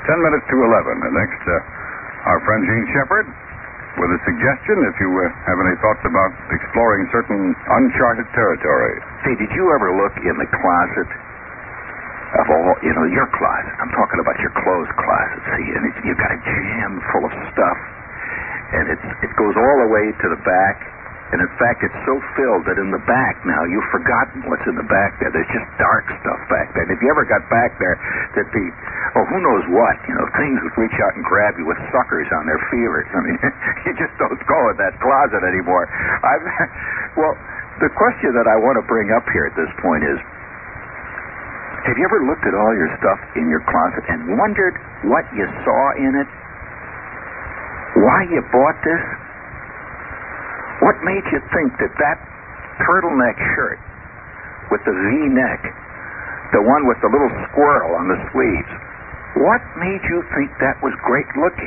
10 minutes to 11. And next, our friend Gene Shepard with a suggestion if you have any thoughts about exploring certain uncharted territory. Hey, did you ever look in the closet of all, your closet? I'm talking about your clothes closet, see, and you've got a jam full of stuff, and it goes all the way to the back, and in fact, it's so filled that in the back now, you've forgotten what's in the back there. There's just dark stuff back there. And if you ever got back there, there'd be, who knows what, things would reach out and grab you with suckers on their feelers. I mean, you just don't go in that closet anymore. Well, the question that I want to bring up here at this point is, have you ever looked at all your stuff in your closet and wondered what you saw in it? Why you bought this? What made you think that turtleneck shirt with the V-neck, the one with the little squirrel on the sleeves, what made you think that was great looking?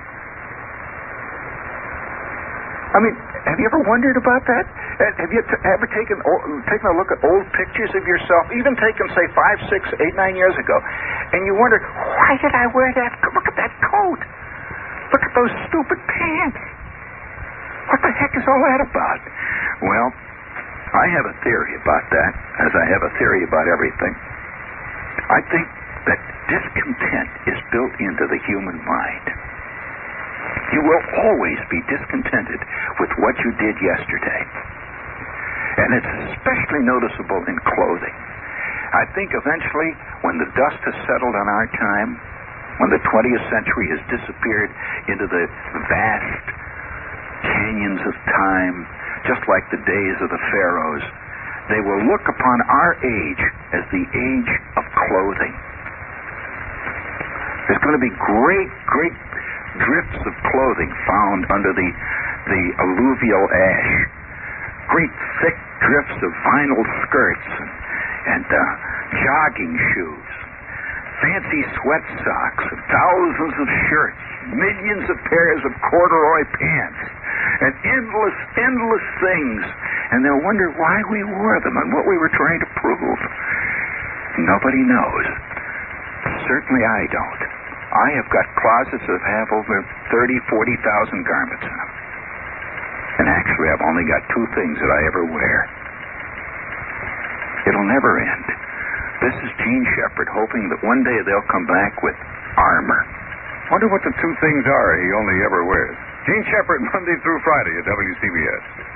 I mean, have you ever wondered about that? Have you ever taken a look at old pictures of yourself, even taken, say, 5, 6, 8, 9 years ago, and you wonder, why did I wear that? Look at that coat. Look at those stupid pants. What the heck is all that about? Well, I have a theory about that, as I have a theory about everything. I think that discontent is built into the human mind. You will always be discontented with what you did yesterday. And it's especially noticeable in clothing. I think eventually, when the dust has settled on our time, when the 20th century has disappeared into the vast canyons of time, just like the days of the pharaohs, they will look upon our age as the age of clothing. There's going to be great drifts of clothing found under the alluvial ash. Great thick drifts of vinyl skirts and jogging shoes. Fancy sweat socks, and thousands of shirts, millions of pairs of corduroy pants, and endless things. And they'll wonder why we wore them and what we were trying to prove. Nobody knows. Certainly I don't. I have got closets that have over 30,000, 40,000 garments in them. And actually I've only got 2 things that I ever wear. It'll never end. This is Gene Shepard, hoping that one day they'll come back with armor. Wonder what the 2 things are he only ever wears. Gene Shepard, Monday through Friday at WCBS.